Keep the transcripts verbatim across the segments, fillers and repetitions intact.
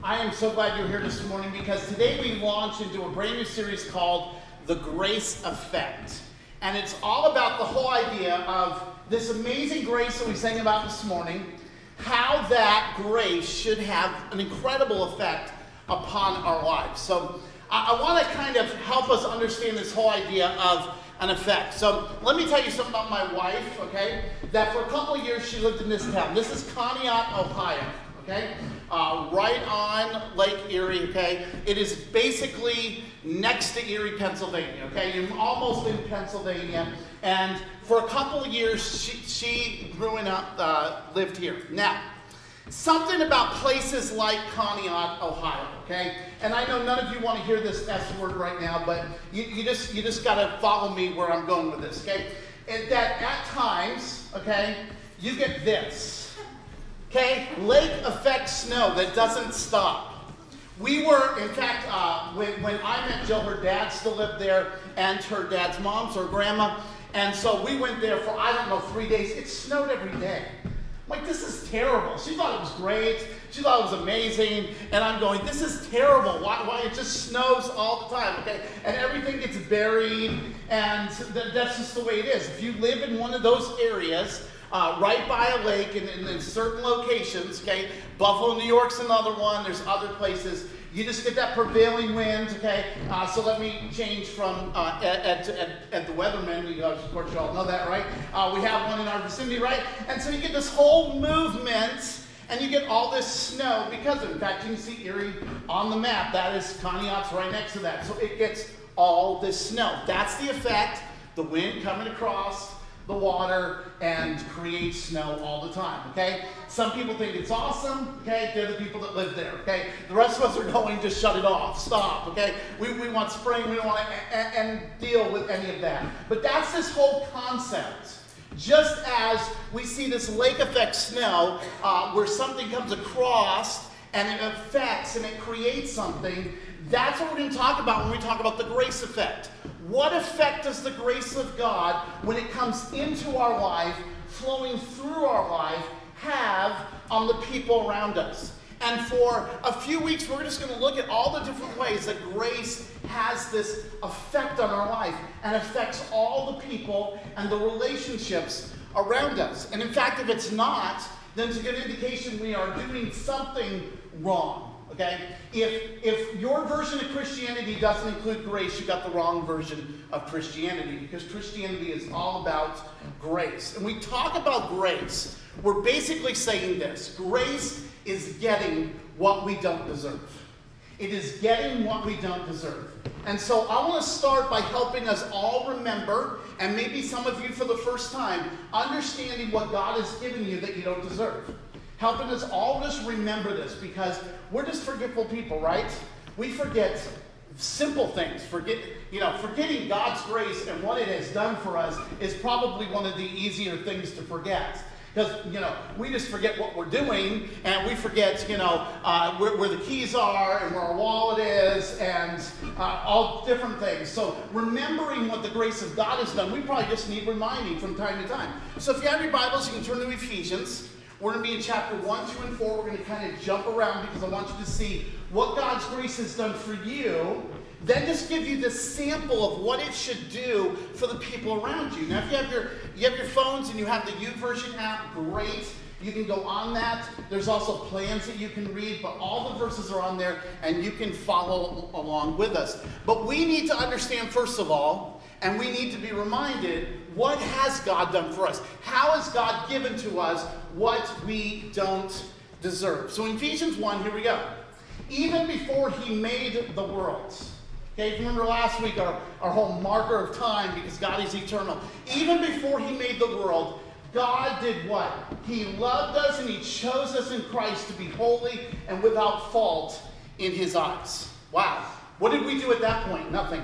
I am so glad you're here this morning because today we launch into a brand new series called The Grace Effect. And it's all about the whole idea of this amazing grace that we sang about this morning, how that grace should have an incredible effect upon our lives. So I, I want to kind of help us understand this whole idea of an effect. So let me tell you something about my wife, okay? That for a couple of years she lived in this town. This is Conneaut, Ohio, okay? Uh, right on Lake Erie, okay? It is basically next to Erie, Pennsylvania, okay? You're almost in Pennsylvania. And for a couple of years, she, she growing up, uh, lived here. Now, something about places like Conneaut, Ohio, okay? And I know none of you want to hear this S word right now, but you, you just you just got to follow me where I'm going with this, okay? And that at times, okay, you get this, okay? Lake effect snow that doesn't stop. We were, in fact, uh, when, when I met Jill, her dad still lived there, and her dad's mom's, her grandma, and so we went there for, I don't know, three days. It snowed every day. Like, this is terrible. She thought it was great. She thought it was amazing. And I'm going, this is terrible. Why? Why? It just snows all the time, okay? And everything gets buried, and th- that's just the way it is. If you live in one of those areas, uh, right by a lake and in, in certain locations, okay? Buffalo, New York's another one. There's other places. You just get that prevailing wind, okay? Uh, so let me change from uh, at, at, at the weatherman. You guys, of course, you all know that, right? Uh, we have one in our vicinity, right? And so you get this whole movement, and you get all this snow because of it. In fact, you can see Erie on the map. That is Conneaut's right next to that. So it gets all this snow. That's the effect. The wind coming across the water and creates snow all the time, okay? Some people think it's awesome, okay? They're the people that live there, okay? The rest of us are going to shut it off, stop, okay? We, we want spring, we don't want to and, and deal with any of that. But that's this whole concept. Just as we see this lake effect snow, uh, where something comes across and it affects and it creates something, that's what we're going to talk about when we talk about the grace effect. What effect does the grace of God, when it comes into our life, flowing through our life, have on the people around us? And for a few weeks, we're just going to look at all the different ways that grace has this effect on our life and affects all the people and the relationships around us. And in fact, if it's not, then it's a good indication we are doing something wrong. Okay? If if your version of Christianity doesn't include grace, you got the wrong version of Christianity, because Christianity is all about grace. And we talk about grace, we're basically saying this: grace is getting what we don't deserve. It is getting what we don't deserve. And so I want to start by helping us all remember, and maybe some of you for the first time, understanding what God has given you that you don't deserve. Helping us all just remember this, because we're just forgetful people, right? We forget simple things. Forget, you know, forgetting God's grace and what it has done for us is probably one of the easier things to forget. Because, you know, we just forget what we're doing, and we forget, you know, uh, where, where the keys are and where our wallet is, and uh, all different things. So remembering what the grace of God has done, we probably just need reminding from time to time. So if you have your Bibles, you can turn to Ephesians. We're going to be in chapter one, two, and four. We're going to kind of jump around because I want you to see what God's grace has done for you. Then just give you the sample of what it should do for the people around you. Now, if you have your you have your phones and you have the YouVersion app, great. You can go on that. There's also plans that you can read, but all the verses are on there, and you can follow along with us. But we need to understand, first of all, and we need to be reminded, what has God done for us? How has God given to us what we don't deserve? So in Ephesians one, here we go. Even before he made the world. Okay, if you remember last week, our, our whole marker of time, because God is eternal. Even before he made the world, God did what? He loved us and he chose us in Christ to be holy and without fault in his eyes. Wow. What did we do at that point? Nothing.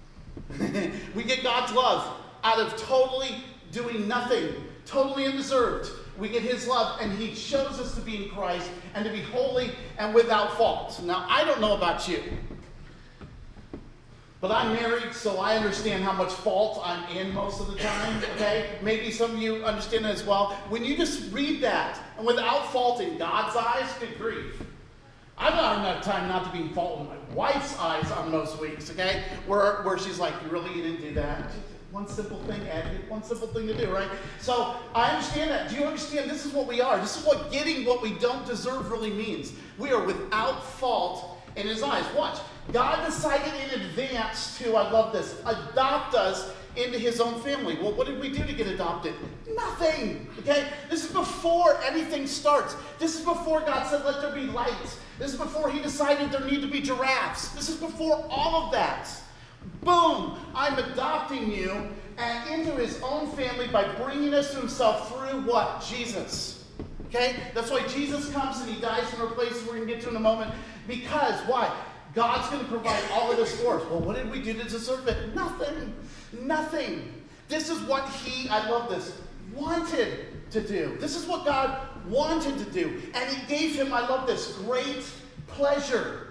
We get God's love out of totally doing nothing, totally undeserved. We get his love, and he chose us to be in Christ and to be holy and without fault. Now, I don't know about you, but I'm married, so I understand how much fault I'm in most of the time, okay? Maybe some of you understand that as well. When you just read that, and without fault in God's eyes, good grief. I've not enough time not to be in fault with my wife's eyes on most weeks, okay? Where, where she's like, you really didn't do that? One simple thing, Ed, one simple thing to do, right? So I understand that. Do you understand? This is what we are. This is what getting what we don't deserve really means. We are without fault in his eyes. Watch. God decided in advance to, I love this, adopt us into his own family. Well, what did we do to get adopted? Nothing, okay? This is before anything starts. This is before God said, let there be light. This is before he decided there need to be giraffes. This is before all of that. Boom, I'm adopting you and into his own family by bringing us to himself through what? Jesus. Okay? That's why Jesus comes and he dies in our place. We're going to get to in a moment. Because, why? God's going to provide all of this for us. Well, what did we do to deserve it? Nothing. Nothing. This is what he, I love this, wanted to do. This is what God wanted to do. And he gave him, I love this, great pleasure.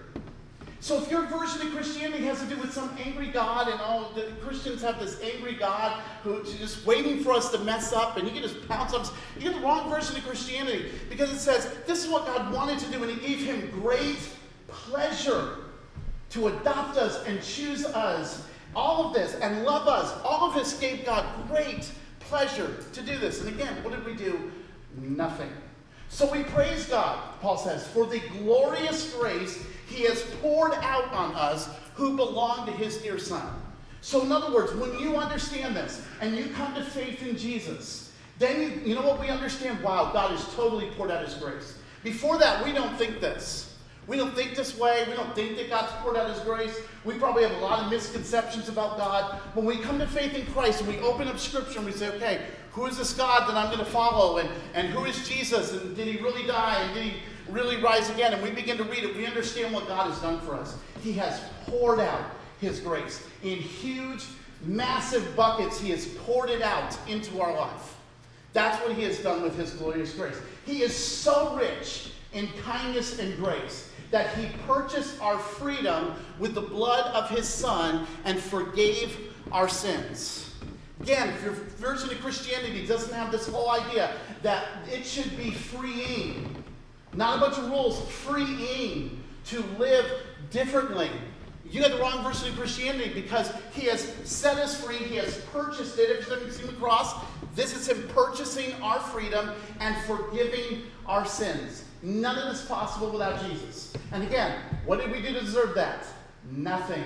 So if your version of Christianity has to do with some angry God, and all the Christians have this angry God who's just waiting for us to mess up, and he can just pounce on us, you get the wrong version of Christianity. Because it says, this is what God wanted to do, and he gave him great pleasure to adopt us and choose us. All of this, and love us. All of this gave God great pleasure to do this. And again, what did we do? Nothing. So we praise God, Paul says, for the glorious grace he has poured out on us who belong to his dear Son. So in other words, when you understand this and you come to faith in Jesus, then you, you know what we understand? Wow, God has totally poured out his grace. Before that, we don't think this. We don't think this way. We don't think that God's poured out his grace. We probably have a lot of misconceptions about God. When we come to faith in Christ and we open up Scripture and we say, okay, who is this God that I'm going to follow? And, and who is Jesus? And did he really die? And did he really rise again? And we begin to read it. We understand what God has done for us. He has poured out his grace. In huge, massive buckets, he has poured it out into our life. That's what he has done with his glorious grace. He is so rich in kindness and grace that he purchased our freedom with the blood of his Son and forgave our sins. Again, if your version of Christianity doesn't have this whole idea that it should be freeing, not a bunch of rules, freeing to live differently. You got the wrong version of Christianity because he has set us free. He has purchased it. If you've seen the cross, this is him purchasing our freedom and forgiving our sins. None of this is possible without Jesus. And again, what did we do to deserve that? Nothing.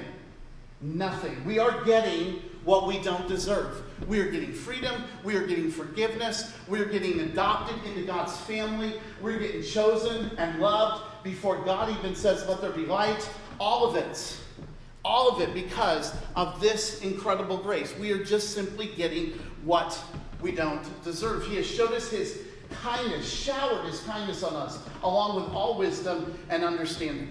Nothing. We are getting what we don't deserve. We are getting freedom. We are getting forgiveness. We are getting adopted into God's family. We're getting chosen and loved before God even says, let there be light. All of it. All of it because of this incredible grace. We are just simply getting what we don't deserve. He has showed us his kindness, showered his kindness on us, along with all wisdom and understanding.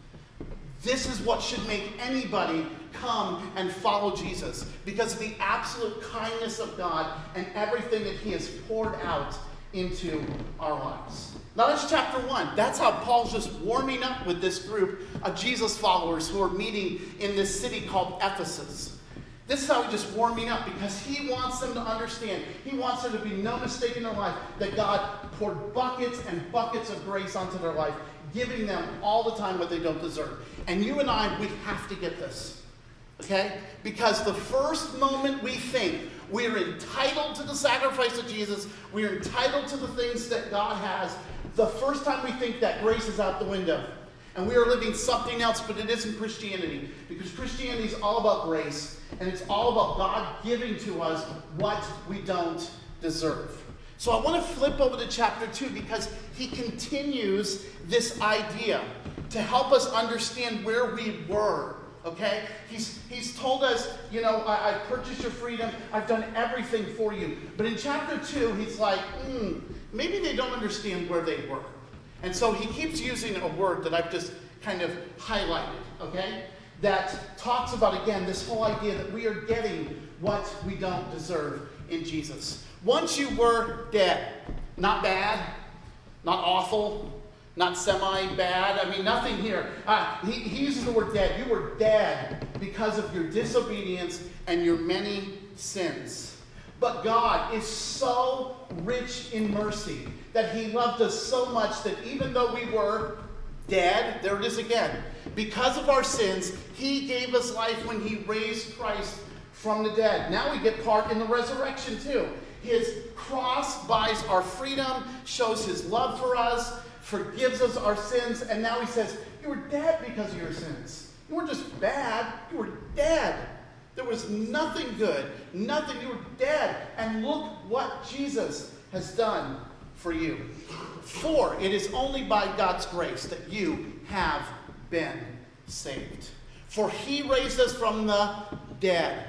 This is what should make anybody come and follow Jesus, because of the absolute kindness of God and everything that he has poured out into our lives. Now that's chapter one. That's how Paul's just warming up with this group of Jesus followers who are meeting in this city called Ephesus. This is how he's just warming up, because he wants them to understand. He wants there to be no mistake in their life that God poured buckets and buckets of grace onto their life, giving them all the time what they don't deserve. And you and I, we have to get this. Okay? Because the first moment we think we are entitled to the sacrifice of Jesus, we are entitled to the things that God has, the first time we think that, grace is out the window. And we are living something else, but it isn't Christianity. Because Christianity is all about grace. And it's all about God giving to us what we don't deserve. So I want to flip over to chapter two, because he continues this idea to help us understand where we were. Okay? He's, he's told us, you know, I, I've purchased your freedom. I've done everything for you. But in chapter two, he's like, hmm, maybe they don't understand where they were. And so he keeps using a word that I've just kind of highlighted, okay? That talks about, again, this whole idea that we are getting what we don't deserve in Jesus. Once you were dead, not bad, not awful, not semi-bad. I mean, nothing here. Uh, he, he uses the word dead. You were dead because of your disobedience and your many sins. But God is so rich in mercy that he loved us so much that even though we were Dead, there it is again. Because of our sins, he gave us life when he raised Christ from the dead. Now we get part in the resurrection too. His cross buys our freedom, shows his love for us, forgives us our sins, and now he says, you were dead because of your sins. You weren't just bad, you were dead. There was nothing good, nothing, you were dead. And look what Jesus has done for you. For it is only by God's grace that you have been saved. For he raised us from the dead,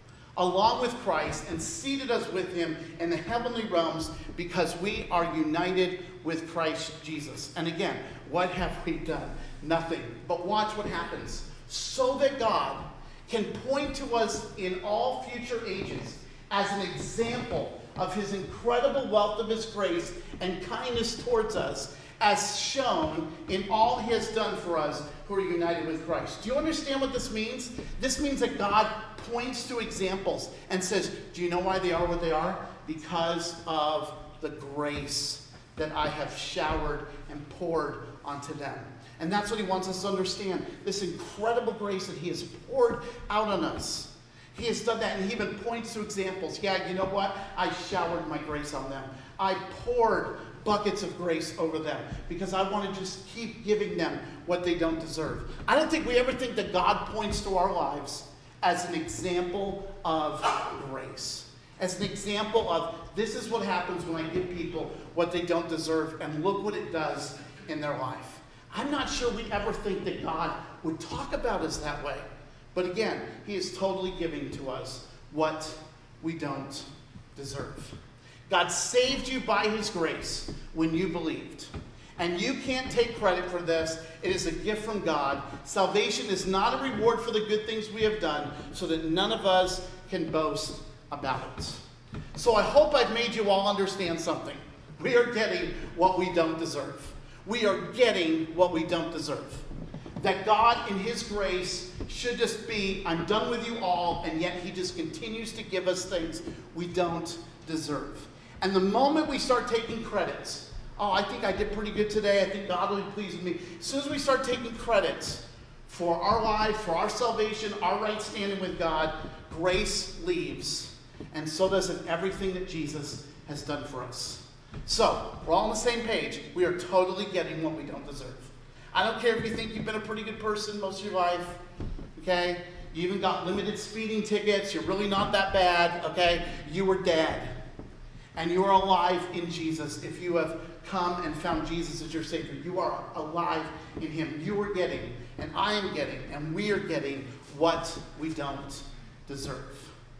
along with Christ, and seated us with him in the heavenly realms, because we are united with Christ Jesus. And again, what have we done? Nothing. But watch what happens. So that God can point to us in all future ages as an example of his incredible wealth of his grace and kindness towards us, as shown in all he has done for us who are united with Christ. Do you understand what this means? This means that God points to examples and says, do you know why they are what they are? Because of the grace that I have showered and poured onto them. And that's what he wants us to understand. This incredible grace that he has poured out on us. He has done that, and he even points to examples. Yeah, you know what? I showered my grace on them. I poured buckets of grace over them because I want to just keep giving them what they don't deserve. I don't think we ever think that God points to our lives as an example of grace. As an example of, this is what happens when I give people what they don't deserve, and look what it does in their life. I'm not sure we ever think that God would talk about us that way. But again, he is totally giving to us what we don't deserve. God saved you by his grace when you believed. And you can't take credit for this. It is a gift from God. Salvation is not a reward for the good things we have done, so that none of us can boast about it. So I hope I've made you all understand something. We are getting what we don't deserve. We are getting what we don't deserve. That God in his grace should just be, I'm done with you all, and yet he just continues to give us things we don't deserve. And the moment we start taking credits, oh, I think I did pretty good today, I think God will be pleased with me. As soon as we start taking credits for our life, for our salvation, our right standing with God, grace leaves. And so does everything that Jesus has done for us. So, we're all on the same page. We are totally getting what we don't deserve. I don't care if you think you've been a pretty good person most of your life, okay? You even got limited speeding tickets. You're really not that bad, okay? You were dead. And you are alive in Jesus if you have come and found Jesus as your Savior. You are alive in him. You are getting, and I am getting, and we are getting what we don't deserve.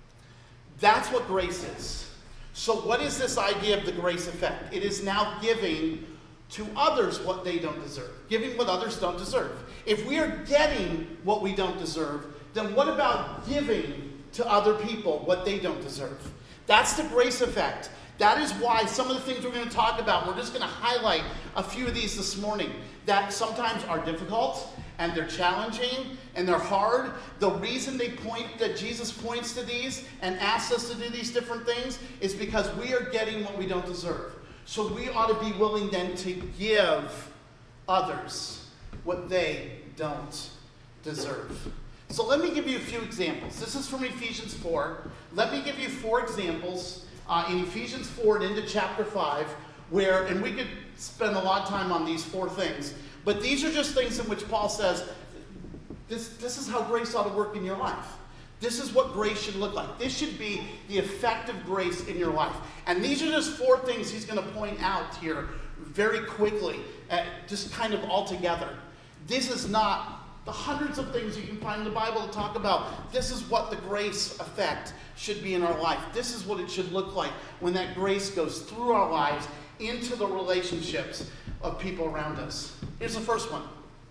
That's what grace is. So what is this idea of the grace effect? It is now giving to others what they don't deserve. Giving what others don't deserve. If we are getting what we don't deserve, then what about giving to other people what they don't deserve? That's the grace effect. That is why some of the things we're going to talk about, we're just going to highlight a few of these this morning that sometimes are difficult and they're challenging and they're hard. The reason they point, that Jesus points to these and asks us to do these different things is because we are getting what we don't deserve. So we ought to be willing then to give others what they don't deserve. So let me give you a few examples. This is from Ephesians four. Let me give you four examples uh, in Ephesians four and into chapter five where, and we could spend a lot of time on these four things, but these are just things in which Paul says, this, this is how grace ought to work in your life. This is what grace should look like. This should be the effect of grace in your life. And these are just four things he's going to point out here very quickly, uh, just kind of all together. This is not the hundreds of things you can find in the Bible to talk about. This is what the grace effect should be in our life. This is what it should look like when that grace goes through our lives into the relationships of people around us. Here's the first one.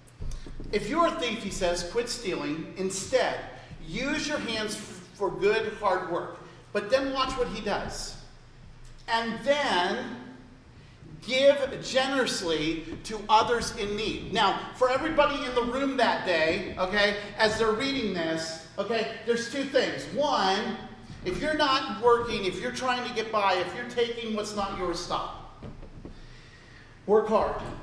If you're a thief, he says, quit stealing. Instead, use your hands for good, hard work. But then watch what he does. And then give generously to others in need. Now, for everybody in the room that day, okay, as they're reading this, okay, there's two things. One, if you're not working, if you're trying to get by, if you're taking what's not yours, stop. Work hard.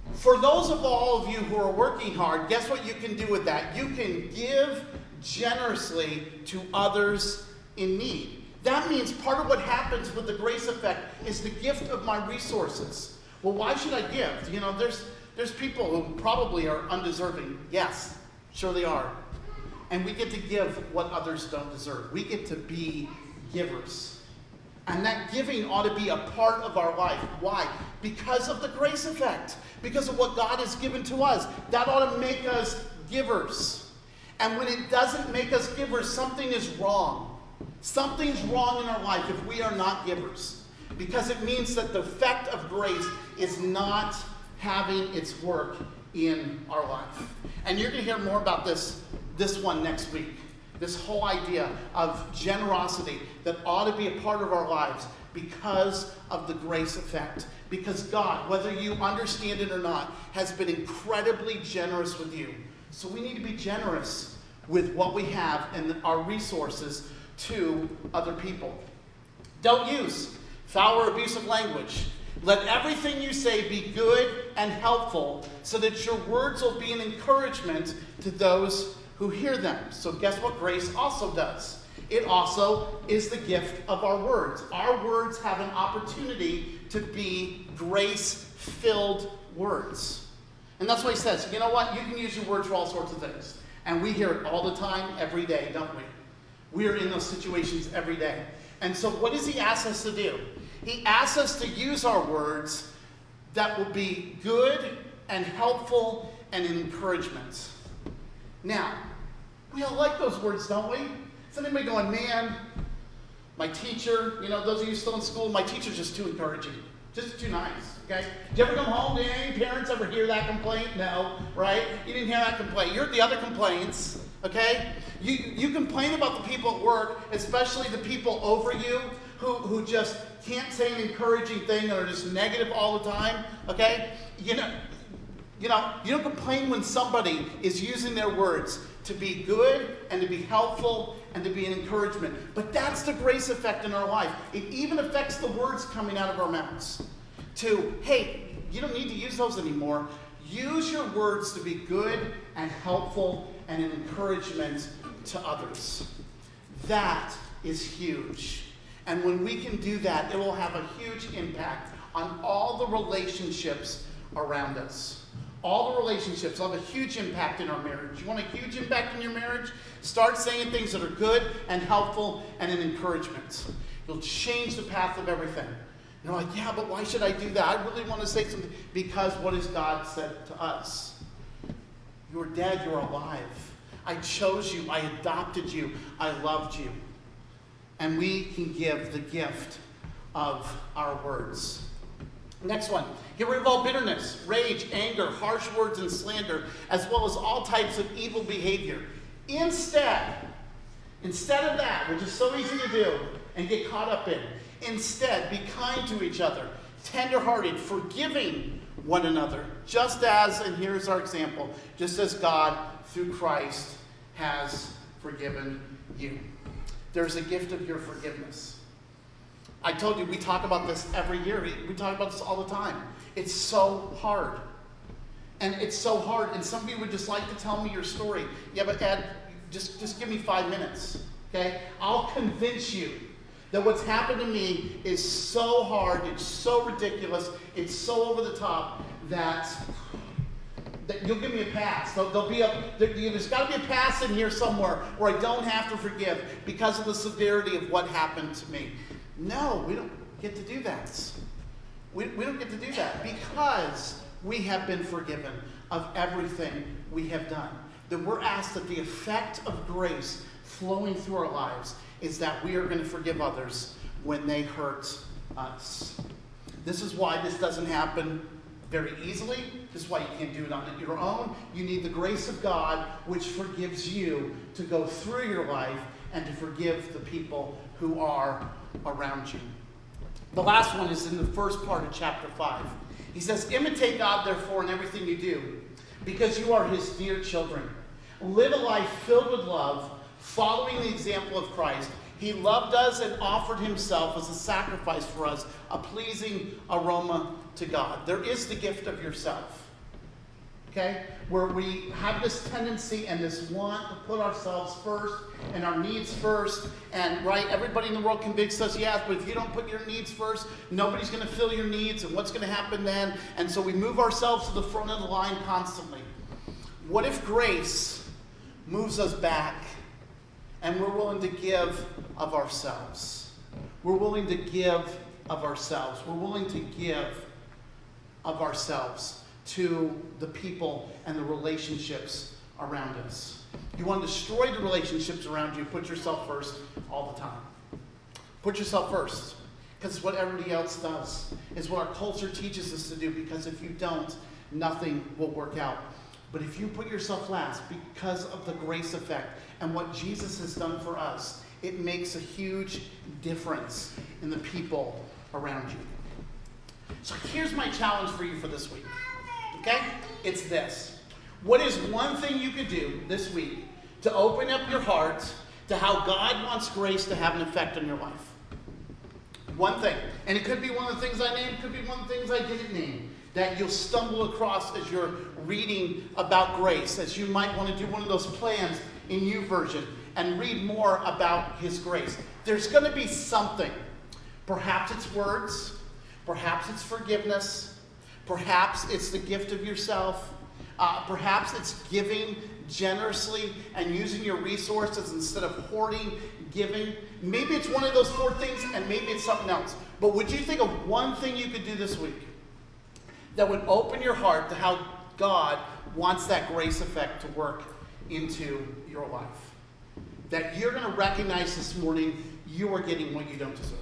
For those of all of you who are working hard, guess what you can do with that? You can give generously to others in need. That means part of what happens with the grace effect is the gift of my resources. Well, why should I give? You know, there's there's people who probably are undeserving. Yes, sure they are. And we get to give what others don't deserve. We get to be givers. And that giving ought to be a part of our life. Why? Because of the grace effect. Because of what God has given to us. That ought to make us givers. And when it doesn't make us givers, something is wrong. Something's wrong in our life if we are not givers. Because it means that the effect of grace is not having its work in our life. And you're going to hear more about this, this one next week. This whole idea of generosity that ought to be a part of our lives because of the grace effect. Because God, whether you understand it or not, has been incredibly generous with you. So we need to be generous with what we have and our resources to other people. Don't use foul or abusive language. Let everything you say be good and helpful so that your words will be an encouragement to those who hear them. So guess what grace also does? It also is the gift of our words. Our words have an opportunity to be grace-filled words. And that's what he says. You know what? You can use your words for all sorts of things. And we hear it all the time, every day, don't we? We are in those situations every day. And so what does he ask us to do? He asks us to use our words that will be good and helpful and an encouragement. Now, we all like those words, don't we? Is anybody going, man, my teacher, you know, those of you still in school, my teacher's just too encouraging, just too nice, okay? Did you ever come home? Did any parents ever hear that complaint? No, right? You didn't hear that complaint. You heard the other complaints, okay? You, you complain about the people at work, especially the people over you who, who just can't say an encouraging thing and are just negative all the time, okay? You know, you know, you don't complain when somebody is using their words to be good and to be helpful and to be an encouragement. But that's the grace effect in our life. It even affects the words coming out of our mouths. To, hey, you don't need to use those anymore. Use your words to be good and helpful and an encouragement to others. That is huge. And when we can do that, it will have a huge impact on all the relationships around us. All the relationships will have a huge impact in our marriage. You want a huge impact in your marriage? Start saying things that are good and helpful and an encouragement. You'll change the path of everything. You're like, yeah, but why should I do that? I really want to say something. Because what has God said to us? You're dead, you're alive. I chose you, I adopted you, I loved you. And we can give the gift of our words. Next one. Get rid of all bitterness, rage, anger, harsh words, and slander, as well as all types of evil behavior. Instead, instead of that, which is so easy to do and get caught up in, instead, be kind to each other, tenderhearted, forgiving one another, just as, and here's our example, just as God, through Christ, has forgiven you. There's a gift of your forgiveness. I told you, we talk about this every year. We, we talk about this all the time. It's so hard. And it's so hard. And some of you would just like to tell me your story. Yeah, but Ed, just, just give me five minutes. Okay? I'll convince you that what's happened to me is so hard, it's so ridiculous, it's so over the top that, that you'll give me a pass. There'll, there'll be a, there, there's got to be a pass in here somewhere where I don't have to forgive because of the severity of what happened to me. No, we don't get to do that. We, we don't get to do that because we have been forgiven of everything we have done. That we're asked that the effect of grace flowing through our lives is that we are going to forgive others when they hurt us. This is why this doesn't happen very easily. This is why you can't do it on your own. You need the grace of God, which forgives you, to go through your life and to forgive the people who are around you. The last one is in the first part of chapter five. He says, imitate God, therefore, in everything you do, because you are his dear children. Live a life filled with love, following the example of Christ. He loved us and offered himself as a sacrifice for us, a pleasing aroma to God. There is the gift of yourself. okay? Where we have this tendency and this want to put ourselves first and our needs first. And, right, everybody in the world convicts us, yes, but if you don't put your needs first, nobody's going to fill your needs, and what's going to happen then? And so we move ourselves to the front of the line constantly. What if grace moves us back and we're willing to give of ourselves? We're willing to give of ourselves. We're willing to give of ourselves to the people and the relationships around us. You want to destroy the relationships around you, put yourself first all the time. Put yourself first, because it's what everybody else does. It's what our culture teaches us to do, because if you don't, nothing will work out. But if you put yourself last, because of the grace effect and what Jesus has done for us, it makes a huge difference in the people around you. So here's my challenge for you for this week. Okay? It's this. What is one thing you could do this week to open up your heart to how God wants grace to have an effect on your life? One thing. And it could be one of the things I named, it could be one of the things I didn't name, that you'll stumble across as you're reading about grace, as you might want to do one of those plans in YouVersion and read more about his grace. There's going to be something. Perhaps it's words. Perhaps it's forgiveness. Perhaps it's the gift of yourself. Uh, perhaps it's giving generously and using your resources instead of hoarding, giving. Maybe it's one of those four things, and maybe it's something else. But would you think of one thing you could do this week that would open your heart to how God wants that grace effect to work into your life? That you're going to recognize this morning you are getting what you don't deserve.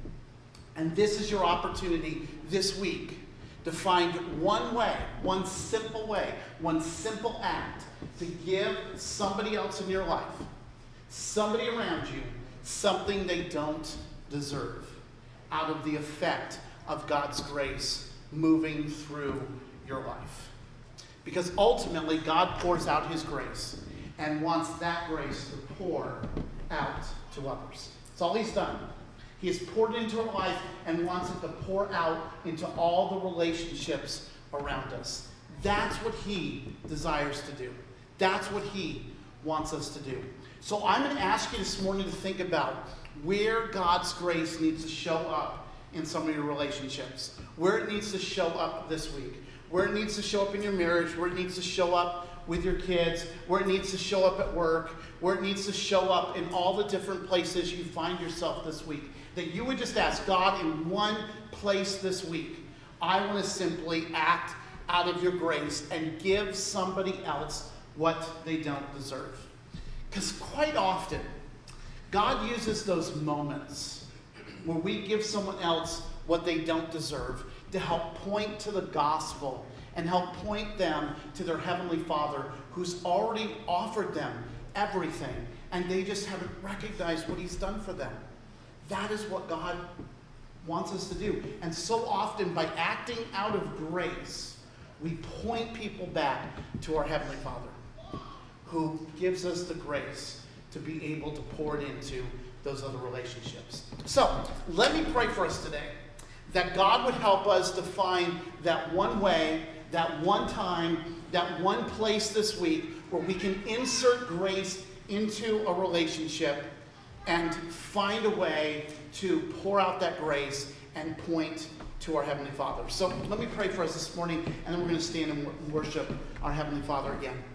And this is your opportunity this week to find one way, one simple way, one simple act to give somebody else in your life, somebody around you, something they don't deserve out of the effect of God's grace moving through your life. Because ultimately, God pours out his grace and wants that grace to pour out to others. That's all he's done. He has poured into our life and wants it to pour out into all the relationships around us. That's what he desires to do. That's what he wants us to do. So I'm going to ask you this morning to think about where God's grace needs to show up in some of your relationships, where it needs to show up this week, where it needs to show up in your marriage, where it needs to show up with your kids, where it needs to show up at work, where it needs to show up in all the different places you find yourself this week. That you would just ask God, in one place this week, I want to simply act out of your grace and give somebody else what they don't deserve. Because quite often, God uses those moments where we give someone else what they don't deserve to help point to the gospel and help point them to their Heavenly Father, who's already offered them everything, and they just haven't recognized what he's done for them. That is what God wants us to do. And so often, by acting out of grace, we point people back to our Heavenly Father, who gives us the grace to be able to pour it into those other relationships. So, let me pray for us today, that God would help us to find that one way, that one time, that one place this week where we can insert grace into a relationship and find a way to pour out that grace and point to our Heavenly Father. So let me pray for us this morning, and then we're going to stand and worship our Heavenly Father again.